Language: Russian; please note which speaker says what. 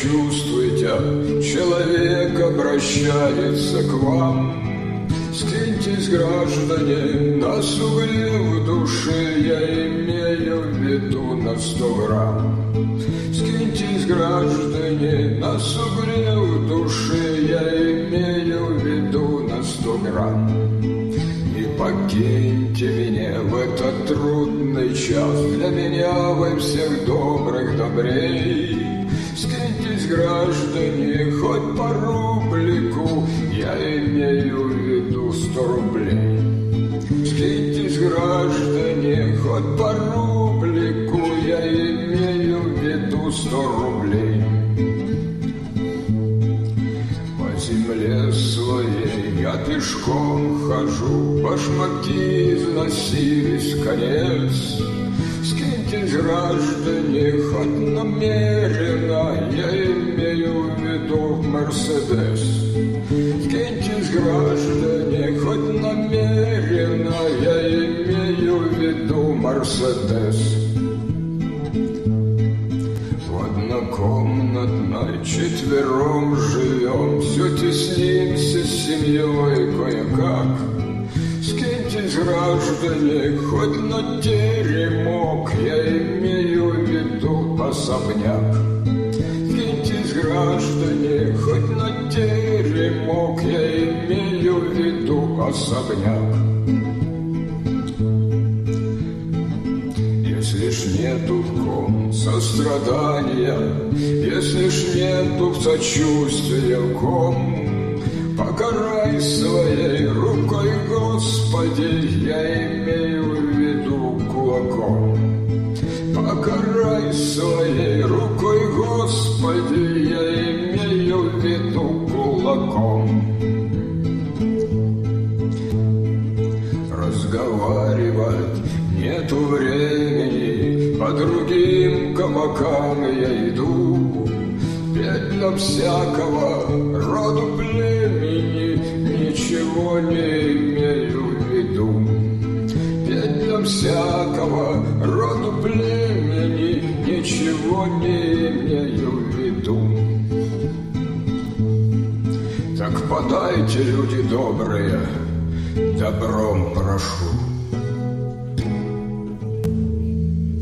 Speaker 1: почувствуйте, человек обращается к вам. Скиньтесь, граждане, на сугре в душе, я имею в виду на 100 грамм. Скиньтесь, граждане, на сугре в душе, я имею в виду на 100 грамм. И покиньте меня в этот трудный час, для меня вы всех добрых добрей. Скиньтесь, граждане, хоть по рублику, я имею в виду 100 рублей. Скиньтесь, граждане, хоть по рублику, я имею в виду 100 рублей. По земле своей я пешком хожу, башмаки износились в конец. Скиньтесь, граждане, хоть намеренно, я имею в виду Мерседес. Скиньтесь, граждане, хоть намеренно, я имею в виду Мерседес. В однокомнатной четвером живем, все теснимся с семьей кое-как. Скиньтесь, граждане, хоть на теремок, я имею в виду особняк. Скиньтесь, граждане, хоть на теремок, я имею в виду особняк. Если ж нету в ком сострадания, если ж нету сочувствия в ком, покарай своей рукой, Господи, я имею в виду кулаком. Покарай своей рукой, Господи, я имею в виду кулаком. Разговаривать нету времени, по другим кабакам я иду. Петь для всякого роду племени, ничего не имею в виду. Петь для всякого роду племени, ничего не имею в виду. Так подайте, люди добрые, добром прошу.